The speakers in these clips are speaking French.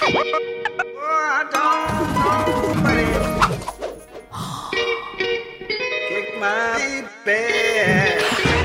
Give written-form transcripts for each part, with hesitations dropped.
I don't know, but kick my bed.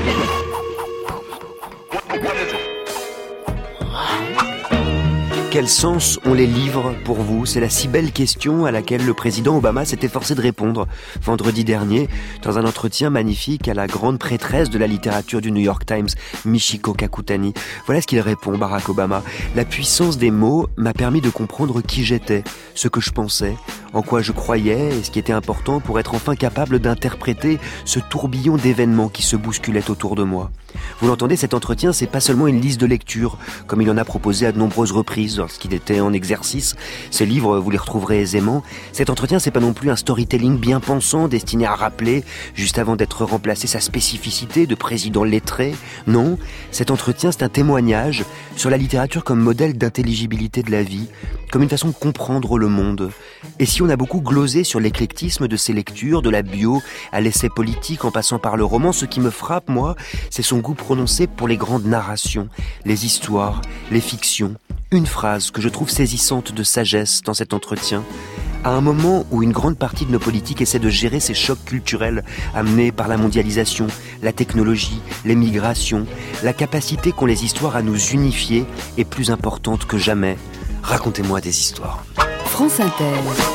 Quel sens ont les livres pour vous ? C'est la si belle question à laquelle le président Obama s'est efforcé de répondre vendredi dernier dans un entretien magnifique à la grande prêtresse de la littérature du New York Times, Michiko Kakutani. Voilà ce qu'il répond, Barack Obama. La puissance des mots m'a permis de comprendre qui j'étais, ce que je pensais, en quoi je croyais et ce qui était important pour être enfin capable d'interpréter ce tourbillon d'événements qui se bousculaient autour de moi. Vous l'entendez, cet entretien, c'est pas seulement une liste de lecture, comme il en a proposé à de nombreuses reprises lorsqu'il était en exercice. Ces livres, vous les retrouverez aisément. Cet entretien, c'est pas non plus un storytelling bien pensant, destiné à rappeler, juste avant d'être remplacé, sa spécificité de président lettré. Non, cet entretien, c'est un témoignage sur la littérature comme modèle d'intelligibilité de la vie, comme une façon de comprendre le monde. Et si on a beaucoup glosé sur l'éclectisme de ses lectures, de la bio à l'essai politique en passant par le roman, ce qui me frappe, moi, c'est son goût prononcé pour les grandes narrations, les histoires, les fictions. Une phrase que je trouve saisissante de sagesse dans cet entretien. À un moment où une grande partie de nos politiques essaie de gérer ces chocs culturels amenés par la mondialisation, la technologie, les migrations, la capacité qu'ont les histoires à nous unifier est plus importante que jamais. Racontez-moi des histoires. France Inter.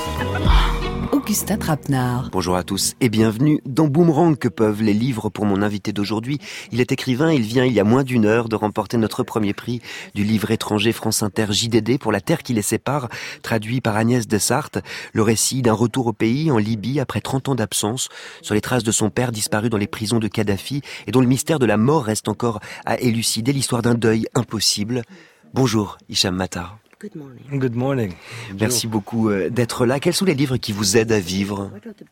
Augustin Trapenard. Bonjour à tous et bienvenue dans Boomerang. Que peuvent les livres pour mon invité d'aujourd'hui ? Il est écrivain, il vient il y a moins d'une heure de remporter notre premier prix du livre étranger France Inter JDD pour La Terre qui les sépare, traduit par Agnès Dessarthe. Le récit d'un retour au pays en Libye après 30 ans d'absence, sur les traces de son père disparu dans les prisons de Kadhafi et dont le mystère de la mort reste encore à élucider, l'histoire d'un deuil impossible. Bonjour Hicham Matar. Good morning. Merci beaucoup d'être là. Quels sont les livres qui vous aident à vivre, vous ?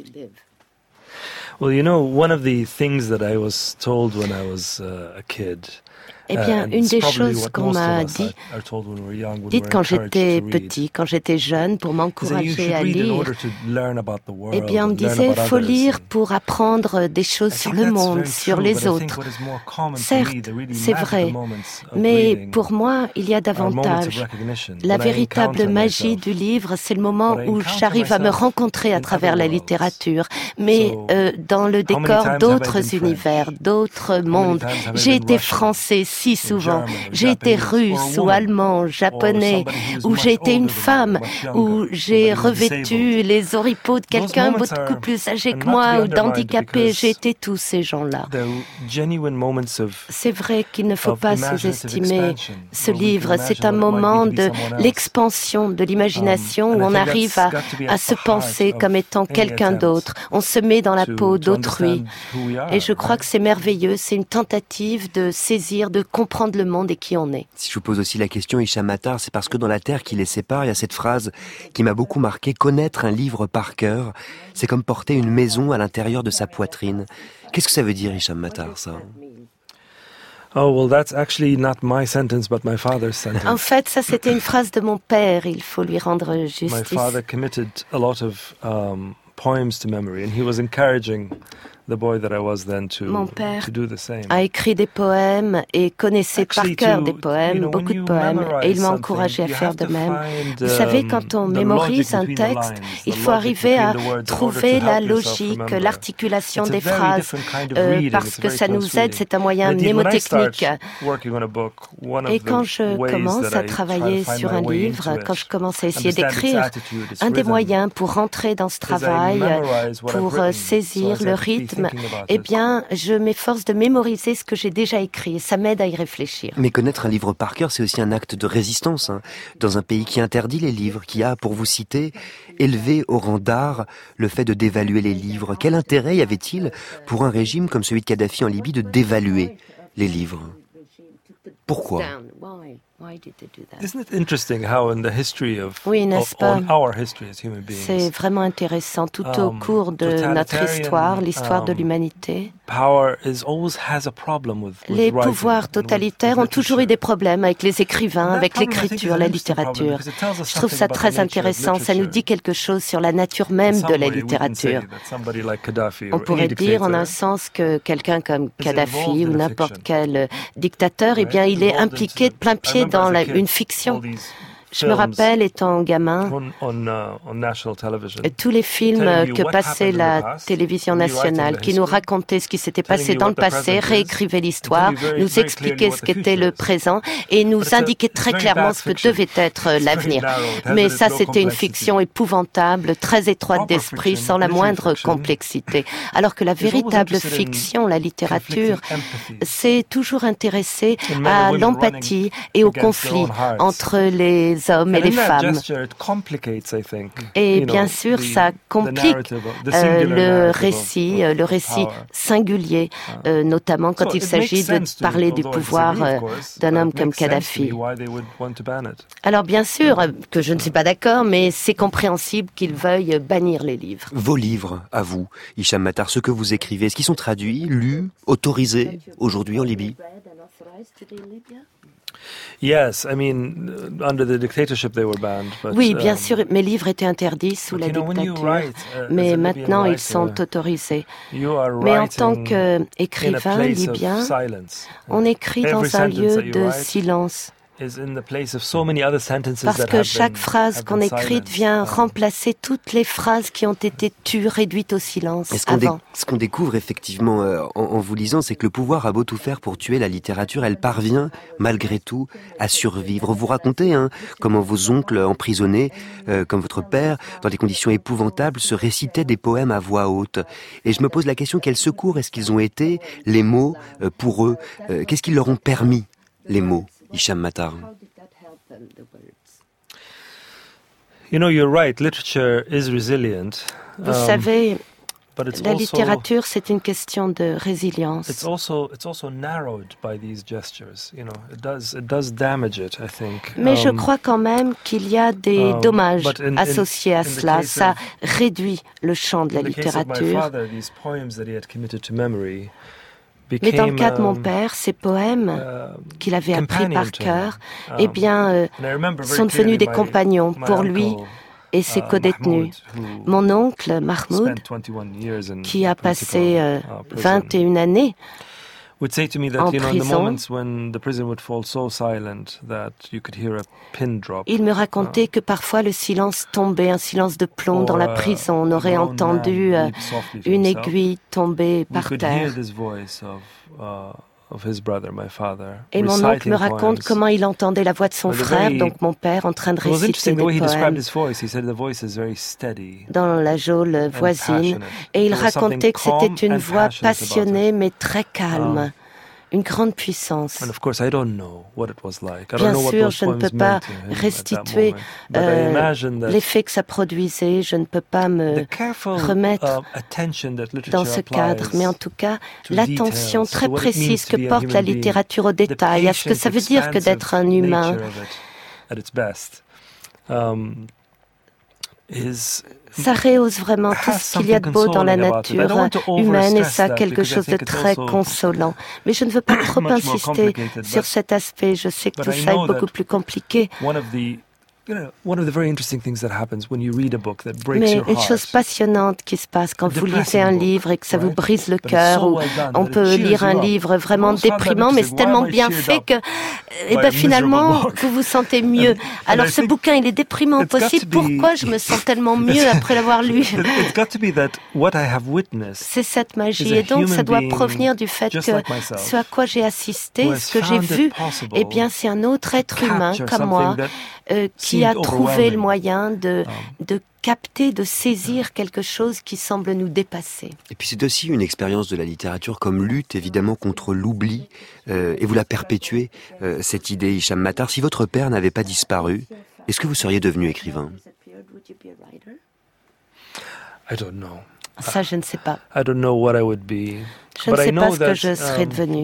Well, you know, one of the things that I was told when I was a kid. Eh bien, une des choses qu'on m'a dites quand j'étais petit, quand j'étais jeune, pour m'encourager à lire, eh bien, on me disait, il faut lire pour apprendre des choses sur le monde, sur les autres. Certes, c'est vrai, mais pour moi, il y a davantage. La véritable magie du livre, c'est le moment où j'arrive à me rencontrer à travers la littérature, mais dans le décor d'autres univers, d'autres mondes. J'ai été français si souvent, j'ai été russe ou allemand, japonais, ou j'ai été une femme, ou j'ai revêtu les oripeaux de quelqu'un beaucoup plus âgé que moi ou d'handicapé. J'ai été tous ces gens-là. C'est vrai qu'il ne faut pas sous-estimer ce livre. C'est un moment de l'expansion de l'imagination où on arrive à se penser comme étant quelqu'un d'autre. On se met dans la peau d'autrui. Et je crois que c'est merveilleux. C'est une tentative de saisir, de comprendre le monde et qui on est. Si je vous pose aussi la question, Hicham Matar, c'est parce que dans La Terre qui les sépare, il y a cette phrase qui m'a beaucoup marqué. Connaître un livre par cœur, c'est comme porter une maison à l'intérieur de sa poitrine. Qu'est-ce que ça veut dire, Hicham Matar, ça ? Oh, well, that's actually not my sentence, but my father's sentence. En fait, ça c'était une phrase de mon père. Il faut lui rendre justice. My father committed a lot of poems to memory, and he was encouraging the boy that I was then Mon père to do the same. A écrit des poèmes et connaissait par cœur des poèmes, beaucoup de poèmes, et il m'a encouragé à faire de même. Vous savez, quand on mémorise un texte, il faut arriver à trouver la logique, l'articulation des phrases, parce que ça nous aide, c'est un moyen mnémotechnique. Et quand je commence à travailler sur un livre, quand je commence à essayer d'écrire, un des moyens pour rentrer dans ce travail, pour saisir le rythme, eh bien, je m'efforce de mémoriser ce que j'ai déjà écrit et ça m'aide à y réfléchir. Mais connaître un livre par cœur, c'est aussi un acte de résistance, hein, dans un pays qui interdit les livres, qui a, pour vous citer, élevé au rang d'art le fait de dévaluer les livres. Quel intérêt y avait-il pour un régime comme celui de Kadhafi en Libye de dévaluer les livres ? Pourquoi ? Oui, n'est-ce pas ? C'est vraiment intéressant. Tout au cours de notre histoire, l'histoire de l'humanité, les pouvoirs totalitaires ont toujours eu des problèmes avec les écrivains, avec l'écriture, la littérature. Je trouve ça très intéressant. Ça nous dit quelque chose sur la nature même de la littérature. On pourrait dire en un sens que quelqu'un comme Kadhafi ou n'importe quel dictateur, eh bien, il est impliqué de plein pied dans une fiction. Je me rappelle, étant gamin, tous les films que passait la télévision nationale, qui nous racontaient ce qui s'était passé dans le passé, réécrivaient l'histoire, nous expliquaient ce qu'était le présent et nous indiquaient très clairement ce que devait être l'avenir. Mais ça, c'était une fiction épouvantable, très étroite d'esprit, sans la moindre complexité. Alors que la véritable fiction, la littérature, s'est toujours intéressée à l'empathie et au conflit entre les hommes et les femmes. Et bien sûr, ça complique le récit singulier, notamment quand il s'agit de parler du pouvoir d'un homme comme Kadhafi. Alors bien sûr que je ne suis pas d'accord, mais c'est compréhensible qu'ils veuillent bannir les livres. Vos livres, à vous, Hicham Matar, ceux que vous écrivez, est-ce qu'ils sont traduits, lus, autorisés aujourd'hui en Libye? Oui, bien sûr, mes livres étaient interdits sous la dictature, mais maintenant ils sont autorisés. Mais en tant qu'écrivain libyen, on écrit dans un lieu de silence. Parce que chaque phrase qu'on écrit vient remplacer toutes les phrases qui ont été tues, réduites au silence avant. Ce qu'on découvre effectivement en vous lisant, c'est que le pouvoir a beau tout faire pour tuer la littérature, elle parvient malgré tout à survivre. Vous racontez comment vos oncles emprisonnés, comme votre père, dans des conditions épouvantables, se récitaient des poèmes à voix haute. Et je me pose la question, quel secours est-ce qu'ils ont été, les mots, pour eux? Qu'est-ce qu'ils leur ont permis, les mots? Hicham Matar. Vous savez, la littérature, c'est une question de résilience. Mais je crois quand même qu'il y a des dommages associés à cela. Ça réduit le champ de la littérature. Mais dans le cas de mon père, ces poèmes qu'il avait appris par cœur, sont devenus des compagnons pour lui et ses codétenus. Mon oncle, Mahmoud, qui a passé 21 années en prison, il me racontait que parfois le silence tombait, un silence de plomb dans la prison. On aurait entendu une aiguille tomber par terre. Et mon oncle me raconte comment il entendait la voix de son frère, donc mon père, en train de réciter des poèmes dans la geôle voisine. Et il racontait que c'était une voix passionnée mais très calme. Une grande puissance. Bien sûr, je ne peux pas restituer l'effet que ça produisait, je ne peux pas me remettre dans ce cadre, mais en tout cas, l'attention très précise que porte la littérature aux détails, à ce que ça veut dire que d'être un humain. Ça rehausse vraiment tout ce qu'il y a de beau dans la nature humaine et ça a quelque chose de très consolant. Mais je ne veux pas trop insister sur cet aspect. Je sais que tout ça est beaucoup plus compliqué. Mais une chose passionnante qui se passe quand vous lisez un livre et que ça vous brise le cœur, ou on peut lire un livre vraiment déprimant, mais c'est tellement bien fait que finalement, vous vous sentez mieux. Alors ce bouquin, il est déprimant possible. Pourquoi je me sens tellement mieux après l'avoir lu? C'est cette magie. Et donc, ça doit provenir du fait que ce à quoi j'ai assisté, ce que j'ai vu, c'est un autre être humain comme moi, qui a trouvé le moyen de capter, de saisir quelque chose qui semble nous dépasser. Et puis c'est aussi une expérience de la littérature comme lutte évidemment contre l'oubli, et vous la perpétuez, cette idée, Hicham Matar. Si votre père n'avait pas disparu, est-ce que vous seriez devenu écrivain? Ça, je ne sais pas. I don't know what I would be. Je ne sais pas ce que je serais devenu.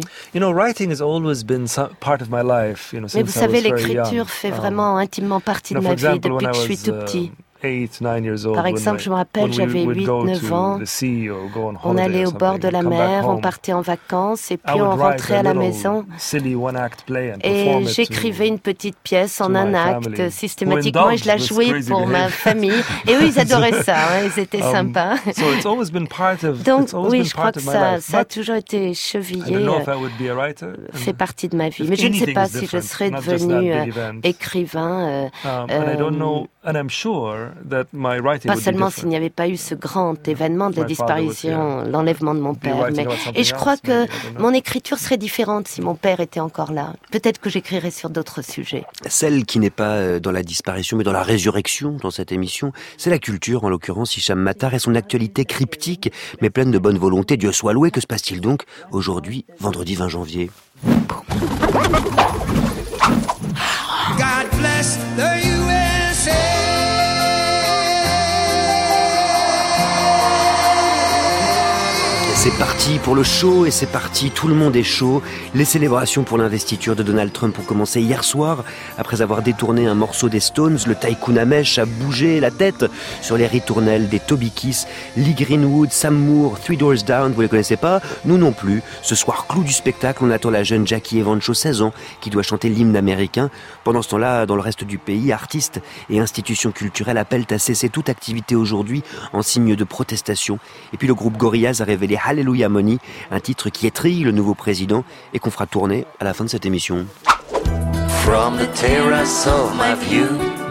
Mais vous savez, l'écriture fait vraiment intimement partie de ma vie depuis que je suis tout petit. Par exemple, je me rappelle, j'avais 8-9 ans, on allait au bord de la mer, on partait en vacances et puis on rentrait à la maison et j'écrivais une petite pièce en un acte systématiquement et je la jouais pour ma famille. Et eux, ils adoraient ça, hein, ils étaient sympas. Donc oui, je crois que ça a toujours été chevillé, fait partie de ma vie. Mais je ne sais pas si je serais devenu écrivain. Pas seulement s'il n'y avait pas eu ce grand événement de la disparition, l'enlèvement de mon père. Et je crois que mon écriture serait différente si mon père était encore là. Peut-être que j'écrirais sur d'autres sujets. Celle qui n'est pas dans la disparition mais dans la résurrection dans cette émission, c'est la culture, en l'occurrence Hicham Matar et son actualité cryptique mais pleine de bonne volonté. Dieu soit loué. Que se passe-t-il donc aujourd'hui, vendredi 20 janvier? God bless the USA. C'est parti pour le show et c'est parti, tout le monde est chaud. Les célébrations pour l'investiture de Donald Trump ont commencé hier soir. Après avoir détourné un morceau des Stones, le tycoon Amesh a bougé la tête sur les ritournelles des Toby Keith, Lee Greenwood, Sam Moore, Three Doors Down, vous les connaissez pas? Nous non plus. Ce soir, clou du spectacle, on attend la jeune Jackie Evancho, 16 ans, qui doit chanter l'hymne américain. Pendant ce temps-là, dans le reste du pays, artistes et institutions culturelles appellent à cesser toute activité aujourd'hui en signe de protestation. Et puis le groupe Gorillaz a révélé Hallelujah Money, un titre qui étrille le nouveau président et qu'on fera tourner à la fin de cette émission. From the terrace of my view,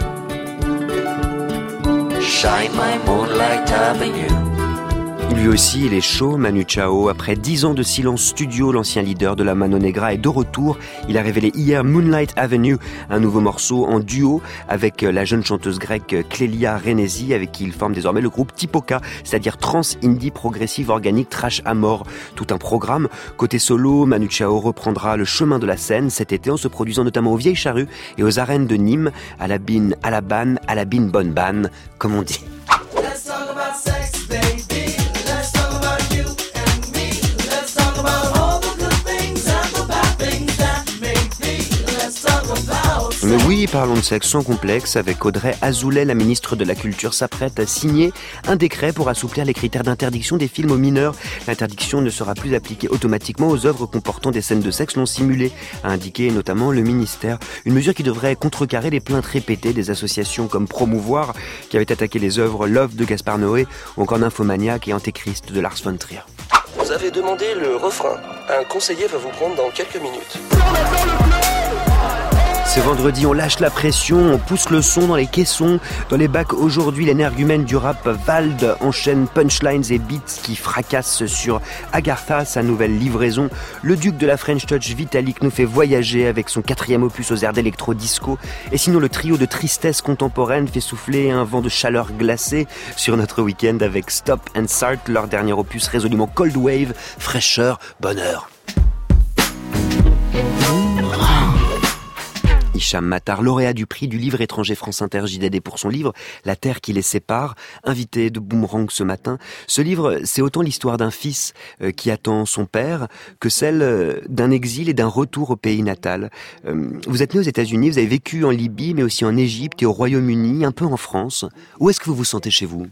shine my moonlight avenue. Lui aussi, il est chaud, Manu Chao. Après 10 ans de silence studio, l'ancien leader de la Mano Negra est de retour. Il a révélé hier Moonlight Avenue, un nouveau morceau en duo avec la jeune chanteuse grecque Clélia Renesi, avec qui il forme désormais le groupe Tipoca, c'est-à-dire trans, indie, progressive, organique, trash à mort. Tout un programme. Côté solo, Manu Chao reprendra le chemin de la scène cet été en se produisant notamment aux Vieilles Charrues et aux arènes de Nîmes, à la Bine, à la Banne, à la Bine Bonne Banne, comme on dit. Mais oui, parlons de sexe sans complexe. Avec Audrey Azoulay, la ministre de la Culture s'apprête à signer un décret pour assouplir les critères d'interdiction des films aux mineurs. L'interdiction ne sera plus appliquée automatiquement aux œuvres comportant des scènes de sexe non simulées, a indiqué notamment le ministère. Une mesure qui devrait contrecarrer les plaintes répétées des associations comme Promouvoir, qui avaient attaqué les œuvres Love de Gaspard Noé, ou encore Nymphomaniac et Antéchrist de Lars von Trier. Vous avez demandé le refrain. Un conseiller va vous prendre dans quelques minutes. C'est vendredi, on lâche la pression, on pousse le son dans les caissons. Dans les bacs aujourd'hui, l'énergumène du rap Vald enchaîne punchlines et beats qui fracassent sur Agartha, sa nouvelle livraison. Le duc de la French Touch Vitalik nous fait voyager avec son 4e opus aux airs d'électro-disco. Et sinon, le trio de tristesse contemporaine fait souffler un vent de chaleur glacée sur notre week-end avec Stop and Start, leur dernier opus résolument cold wave, fraîcheur, bonheur. Hicham Matar, lauréat du prix du livre étranger France Inter JDD pour son livre La terre qui les sépare, invité de Boomerang ce matin. Ce livre, c'est autant l'histoire d'un fils qui attend son père que celle d'un exil et d'un retour au pays natal. Vous êtes né aux États-Unis, vous avez vécu en Libye, mais aussi en Égypte et au Royaume-Uni, un peu en France. Où est-ce que vous vous sentez chez vous?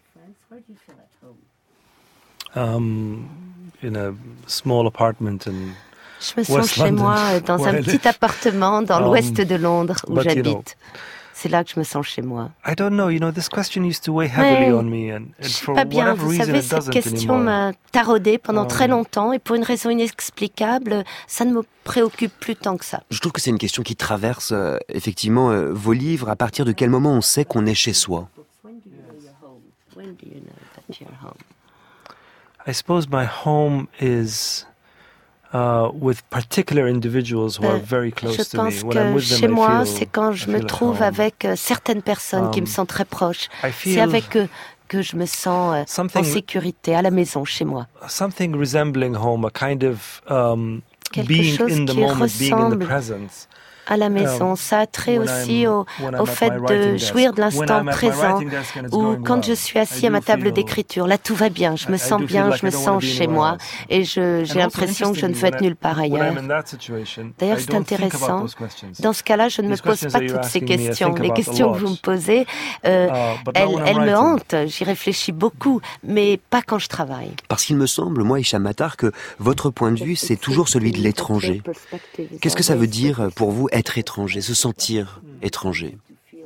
In a small apartment in Je me sens chez moi dans un petit appartement dans l'ouest de Londres où j'habite. C'est là que je me sens chez moi. I don't know, this question used to weigh heavily on me and je sais for pas bien, whatever vous reason savez, it cette doesn't question anymore. m'a taraudée pendant très longtemps et pour une raison inexplicable, ça ne me préoccupe plus tant que ça. Je trouve que c'est une question qui traverse effectivement vos livres. À partir de quel moment on sait qu'on est chez soi? When do you know that you're home? I suppose my home is with particular individuals who are very close Je to me. pense When I'm que with them, chez moi, I c'est quand je me feel at trouve home. avec certaines personnes qui me sont très proches. I C'est feel avec eux que je me sens en something- sécurité, à la maison, chez moi. Something resembling home, a kind of Quelque being chose in the qui moment, being in the ressemble presence. à la maison. Ça a trait aussi au fait de jouir de l'instant présent, ou quand je suis assis à ma table d'écriture. Là, tout va bien, je me sens bien, je me sens chez moi, et j'ai l'impression que je ne veux être nulle part ailleurs. D'ailleurs, c'est intéressant. Dans ce cas-là, je ne me pose pas toutes ces questions. Les questions que vous me posez, elles me hantent, j'y réfléchis beaucoup, mais pas quand je travaille. Parce qu'il me semble, moi, Hicham Mattar, que votre point de vue, c'est toujours celui de l'étranger. Qu'est-ce que ça veut dire pour vous, être étranger, se sentir étranger?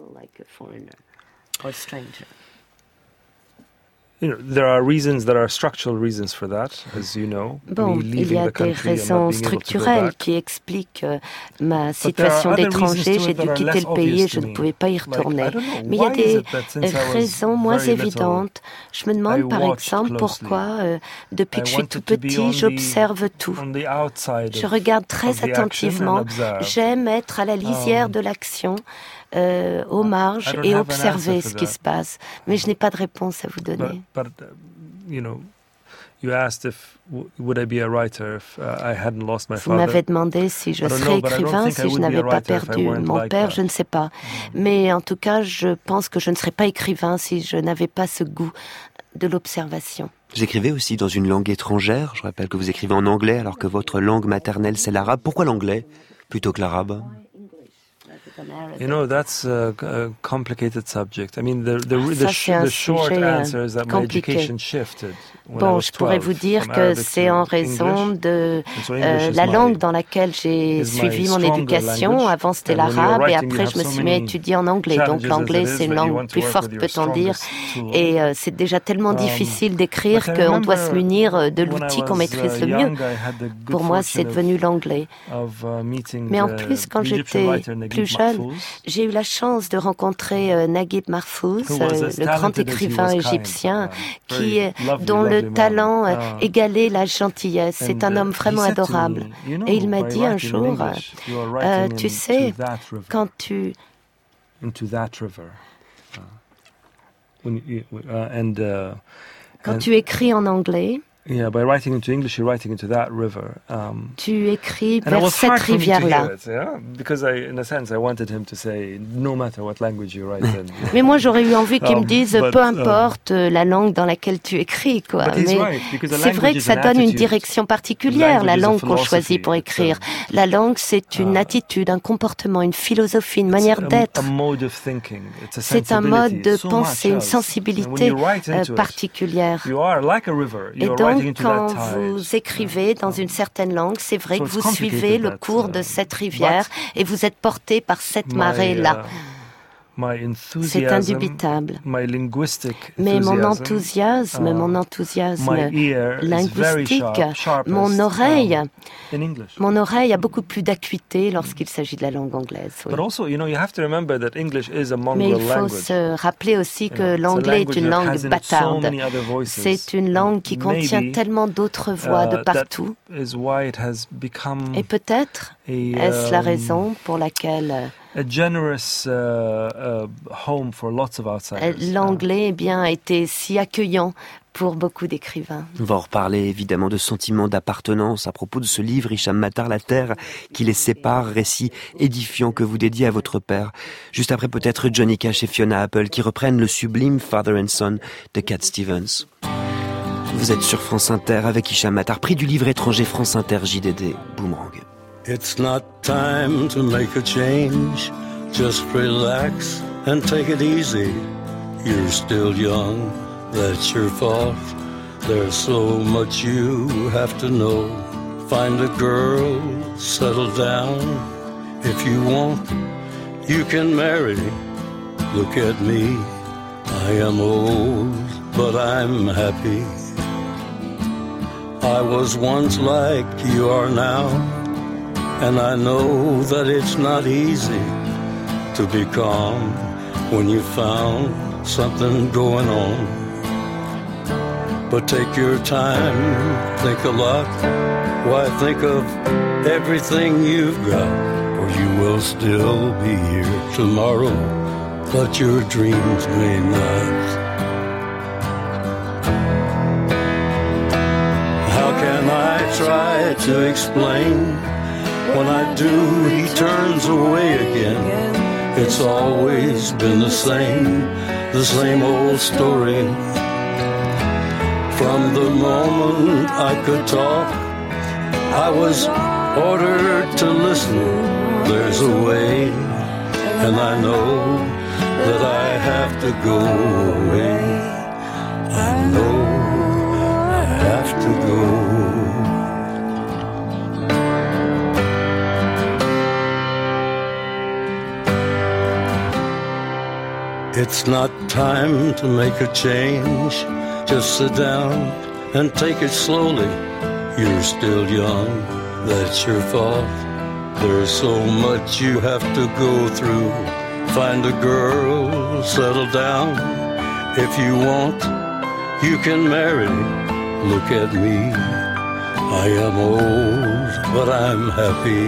Bon, il y a des raisons structurelles qui expliquent ma situation d'étranger. J'ai dû quitter le pays et je ne pouvais pas y retourner. Mais il y a des raisons moins évidentes. Je me demande par exemple pourquoi, depuis que je suis tout petit, j'observe tout. Je regarde très attentivement. J'aime être à la lisière de l'action. Aux marges et observer ce qui se passe. Mais je n'ai pas de réponse à vous donner. Vous m'avez demandé si je serais écrivain si je n'avais pas perdu mon père, je ne sais pas. Mais en tout cas, je pense que je ne serais pas écrivain si je n'avais pas ce goût de l'observation. Vous écrivez aussi dans une langue étrangère. Je rappelle que vous écrivez en anglais alors que votre langue maternelle, c'est l'arabe. Pourquoi l'anglais plutôt que l'arabe? That's a complicated subject. I mean, the short answer is that my education shifted. Bon, je pourrais vous dire que c'est en raison de la langue dans laquelle j'ai suivi mon éducation. Avant, c'était l'arabe et après, je me suis mis à étudier en anglais. Donc, l'anglais, c'est une langue plus forte, peut-on dire. Et c'est déjà tellement difficile d'écrire qu'on doit se munir de l'outil qu'on maîtrise le mieux. Pour moi, c'est devenu l'anglais. Mais en plus, quand j'étais plus jeune, j'ai eu la chance de rencontrer Naguib Mahfouz, le grand écrivain égyptien, dont le talent égalait la gentillesse. C'est un homme vraiment adorable. Et il m'a dit un jour, tu sais, quand tu... Quand tu écris en anglais, tu écris vers cette rivière-là. Mais moi, j'aurais eu envie qu'ils me disent, peu importe la langue dans laquelle tu écris, quoi. Mais c'est vrai que ça donne une direction particulière, la langue qu'on choisit pour écrire. La langue, c'est une attitude, un comportement, une philosophie, une manière d'être. C'est un mode de pensée, une sensibilité particulière. Et donc, quand vous écrivez dans une certaine langue, c'est vrai que vous suivez le cours de cette rivière et vous êtes porté par cette marée-là. C'est indubitable. Mais mon enthousiasme linguistique, mon oreille a beaucoup plus d'acuité lorsqu'il s'agit de la langue anglaise. Oui. Mais il faut se rappeler aussi que l'anglais est une langue bâtarde. C'est une langue qui contient tellement d'autres voix de partout. Et peut-être est-ce la raison pour laquelle l'anglais a été si accueillant pour beaucoup d'écrivains. On va en reparler évidemment de sentiments d'appartenance à propos de ce livre, Hicham Mattar, La Terre qui les sépare, récit édifiant que vous dédiez à votre père. Juste après peut-être Johnny Cash et Fiona Apple qui reprennent le sublime Father and Son de Cat Stevens. Vous êtes sur France Inter avec Hicham Mattar, prix du livre étranger France Inter JDD, Boomerang. It's not time to make a change. Just relax and take it easy. You're still young, that's your fault. There's so much you have to know. Find a girl, settle down. If you want, you can marry. Look at me, I am old, but I'm happy. I was once like you are now. And I know that it's not easy to be calm when you found something going on. But take your time, think a lot. Why, think of everything you've got, for you will still be here tomorrow, but your dreams may not. How can I try to explain When I do, he turns away again. It's always been the same old story. From the moment I could talk, I was ordered to listen. There's a way, and I know that I have to go away. I know I have to go. It's not time to make a change. Just sit down and take it slowly. You're still young, that's your fault. There's so much you have to go through. Find a girl, settle down. If you want, you can marry. Look at me, I am old, but I'm happy.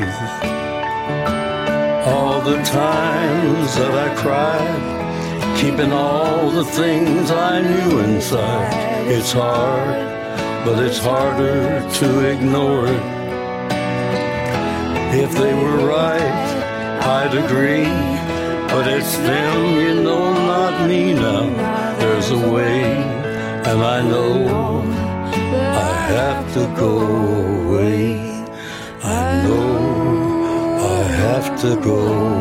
All the times that I cried, keeping all the things I knew inside. It's hard, but it's harder to ignore it. If they were right, I'd agree. But it's them, you know, not me now. There's a way, and I know I have to go away. I know I have to go.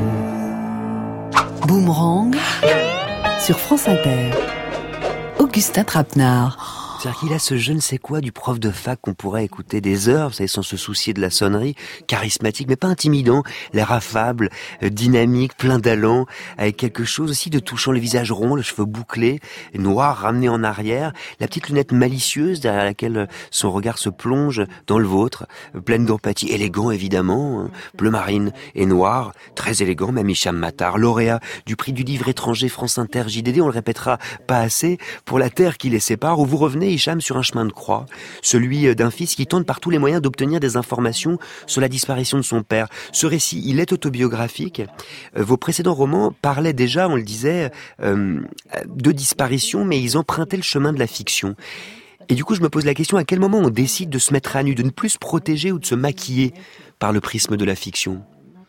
Boomerang sur France Inter. Augustin Trapenard. C'est-à-dire qu'il a ce je ne sais quoi du prof de fac qu'on pourrait écouter des heures, vous savez, sans se soucier de la sonnerie, charismatique, mais pas intimidant, l'air affable, dynamique, plein d'allant, avec quelque chose aussi de touchant, le visage rond, le cheveu bouclé, noir, ramené en arrière, la petite lunette malicieuse derrière laquelle son regard se plonge dans le vôtre, pleine d'empathie, élégant évidemment, bleu marine et noir, très élégant, même Hicham Matar, lauréat du prix du livre étranger France Inter JDD, on le répétera pas assez, pour la terre qui les sépare, où vous revenez Hicham sur un chemin de croix, celui d'un fils qui tente par tous les moyens d'obtenir des informations sur la disparition de son père. Ce récit, il est autobiographique. Vos précédents romans parlaient déjà, on le disait, de disparition, mais ils empruntaient le chemin de la fiction. Et du coup, je me pose la question, à quel moment on décide de se mettre à nu, de ne plus se protéger ou de se maquiller par le prisme de la fiction ?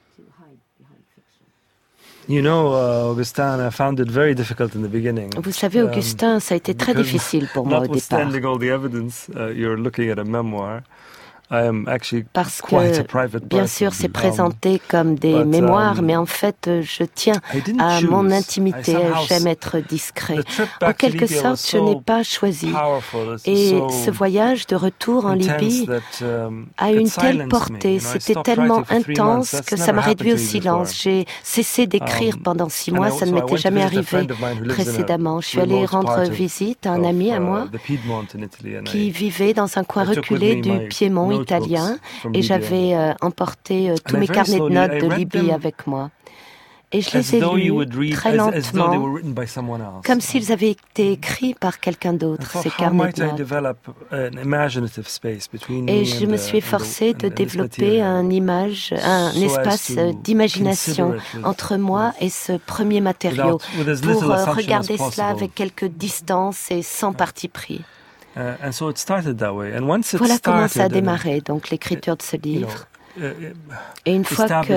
You know, Augustin, I found it very difficult in the beginning. Vous savez, Augustin, ça a été très difficile pour moi au départ. Notwithstanding all the evidence, you're looking at a memoir. Parce que, bien sûr, c'est présenté comme des mémoires, mais en fait, je tiens à mon intimité, j'aime être discret. En quelque sorte, je n'ai pas choisi. Et ce voyage de retour en Libye a une telle portée, c'était tellement intense que ça m'a réduit au silence. J'ai cessé d'écrire pendant 6 mois, ça ne m'était jamais arrivé précédemment. Je suis allée rendre visite à un ami à moi qui vivait dans un coin reculé du Piémont italien, et j'avais emporté tous mes carnets de notes de Libye avec moi. Et je les ai lus très lentement, comme s'ils avaient été écrits par quelqu'un d'autre, ces carnets de notes. Et je me suis efforcée de développer un espace d'imagination entre moi et ce premier matériau, pour regarder cela avec quelques distances et sans parti pris. Voilà comment ça a démarré, donc l'écriture de ce livre. Et une fois que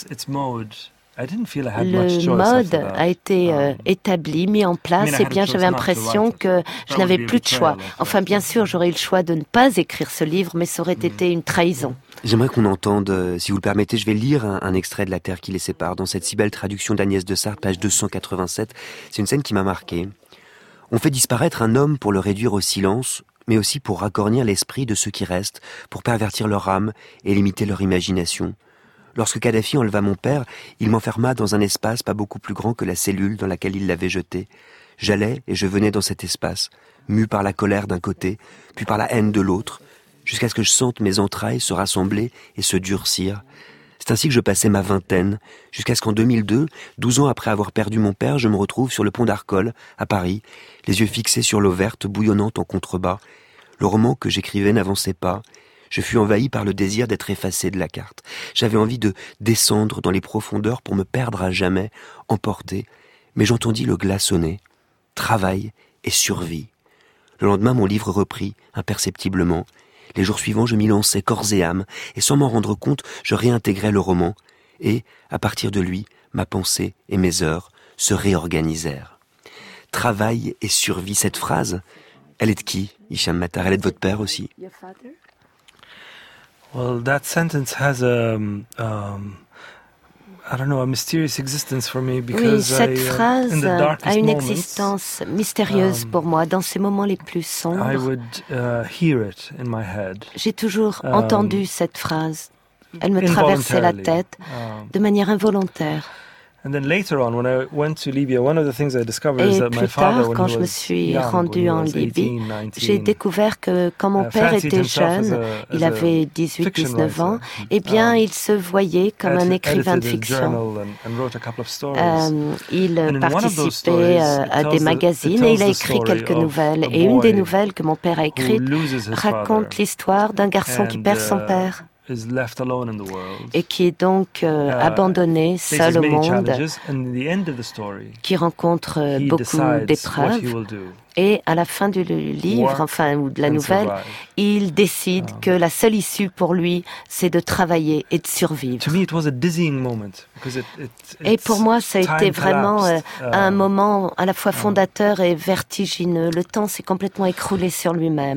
le mode a été établi, mis en place, eh bien j'avais l'impression que je n'avais plus de choix. Enfin, bien sûr, j'aurais eu le choix de ne pas écrire ce livre, mais ça aurait été une trahison. J'aimerais qu'on entende, si vous le permettez, je vais lire un extrait de La Terre qui les sépare, dans cette si belle traduction d'Agnès de Sarthe, page 287. C'est une scène qui m'a marqué. On fait disparaître un homme pour le réduire au silence, mais aussi pour racornir l'esprit de ceux qui restent, pour pervertir leur âme et limiter leur imagination. Lorsque Kadhafi enleva mon père, il m'enferma dans un espace pas beaucoup plus grand que la cellule dans laquelle il l'avait jeté. J'allais et je venais dans cet espace, mu par la colère d'un côté, puis par la haine de l'autre, jusqu'à ce que je sente mes entrailles se rassembler et se durcir. C'est ainsi que je passais ma vingtaine, jusqu'à ce qu'en 2002, 12 ans après avoir perdu mon père, je me retrouve sur le pont d'Arcole, à Paris, les yeux fixés sur l'eau verte bouillonnante en contrebas. Le roman que j'écrivais n'avançait pas. Je fus envahi par le désir d'être effacé de la carte. J'avais envie de descendre dans les profondeurs pour me perdre à jamais, emporté. Mais j'entendis le glas sonner. Travail et survie. Le lendemain, mon livre reprit, imperceptiblement. Les jours suivants, je m'y lançais corps et âme, et sans m'en rendre compte, je réintégrais le roman, et, à partir de lui, ma pensée et mes heures se réorganisèrent. Travail et survie, cette phrase, elle est de qui, Hicham Matar? Elle est de votre père aussi? Well, that sentence has a mysterious existence for me because oui, cette phrase a une existence mystérieuse pour moi dans ces moments les plus sombres. I would hear it in my head. J'ai toujours entendu cette phrase. Elle me traversait la tête de manière involontaire. And then later on, when I went to Libya, one of the things I discovered is Et that my plus father, tard, when quand he je me was suis young, rendue en when he was Libye, 18, 19, j'ai découvert que quand mon père était jeune, il avait 18-19 ans, eh bien, il se voyait comme un écrivain de fiction. Il participait à des magazines et il a écrit quelques nouvelles. Et une des nouvelles que mon père a écrites raconte l'histoire d'un garçon qui perd son père et qui est donc abandonné, seul au monde, qui rencontre beaucoup d'épreuves. Et à la fin du livre, ou de la nouvelle, il décide que la seule issue pour lui, c'est de travailler et de survivre. Et pour moi, ça a été vraiment un moment à la fois fondateur et vertigineux. Le temps s'est complètement écroulé sur lui-même.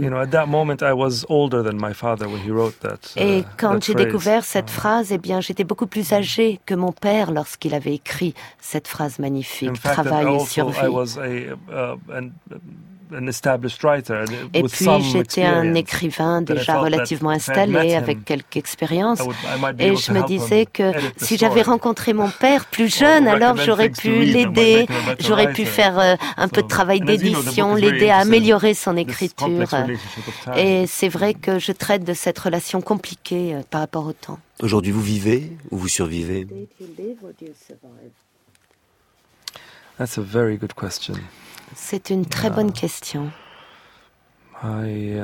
Et quand j'ai découvert cette phrase, eh bien, j'étais beaucoup plus âgée que mon père lorsqu'il avait écrit cette phrase magnifique, travail et survie. Et puis j'étais un écrivain déjà relativement installé, avec quelques expériences, et je me disais que si j'avais rencontré mon père plus jeune, alors j'aurais pu l'aider, j'aurais pu faire un peu de travail d'édition, l'aider à améliorer son écriture. Et c'est vrai que je traite de cette relation compliquée par rapport au temps. Aujourd'hui, vous vivez ou vous survivez? That's a very good question. C'est une très bonne question. I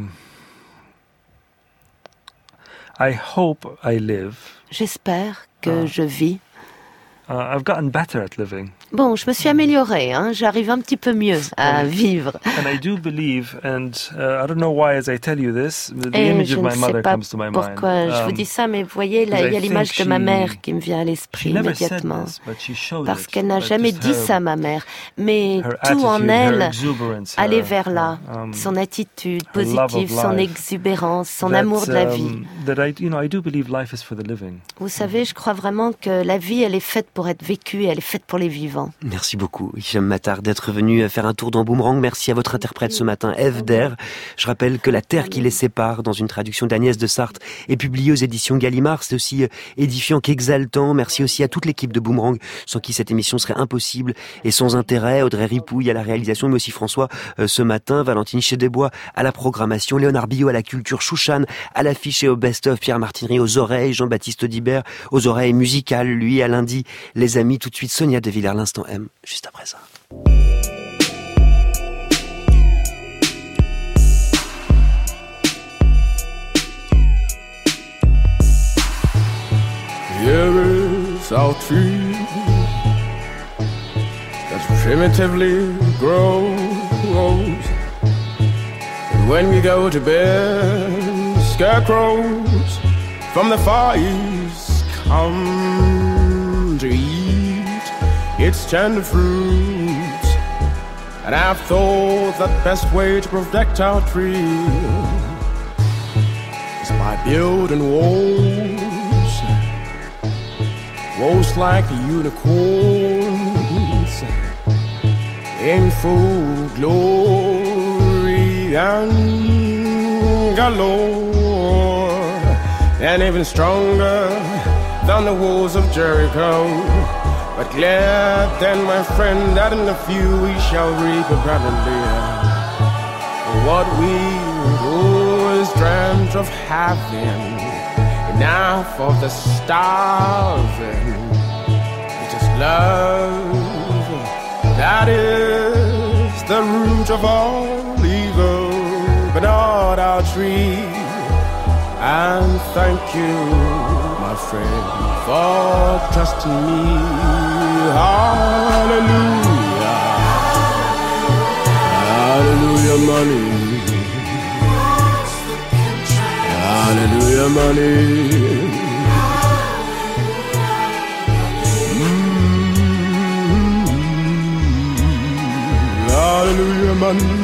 hope I live. J'espère que je vis. I've gotten better at living. Bon, je me suis améliorée, j'arrive un petit peu mieux à vivre. And I do believe, and I don't know why as I tell you this, the image of my mother comes to my mind. Pourquoi je vous dis ça, mais vous voyez, là, il y a l'image de ma mère qui me vient à l'esprit immédiatement. Parce qu'elle n'a jamais dit ça, ma mère. Mais tout en elle allait vers là. Son attitude positive, son exubérance, son amour de la vie. Vous savez, je crois vraiment que la vie, elle est faite pour être vécue et elle est faite pour les vivants. Merci beaucoup, Hicham Matar, d'être venu faire un tour dans Boomerang. Merci à votre interprète ce matin, Eve Der. Je rappelle que La Terre qui les sépare, dans une traduction d'Agnès de Sarthe, est publiée aux éditions Gallimard. C'est aussi édifiant qu'exaltant. Merci aussi à toute l'équipe de Boomerang, sans qui cette émission serait impossible et sans intérêt. Audrey Ripouille à la réalisation, mais aussi François ce matin, Valentine Chédesbois à la programmation, Léonard Billot à la culture, Chouchan à l'affiche et au best-of, Pierre Martinerie aux oreilles, Jean-Baptiste Audibert aux oreilles musicales, lui à lundi, les amis. Tout de suite, Sonia De Villers, l'instant M, juste après ça. Here is our tree that primitively grows, and when we go to bed, scarecrows from the far east come to eat its tender fruits. And I've thought that the best way to protect our tree is by building walls like unicorns in full glory and galore, and even stronger than the walls of Jericho. But glad then, my friend, that in a few we shall reap abundantly what we always dreamt of having, enough of the starving. It is love that is the root of all evil, but not our tree. And thank you, my friend, for trusting me. Hallelujah, hallelujah, money. done.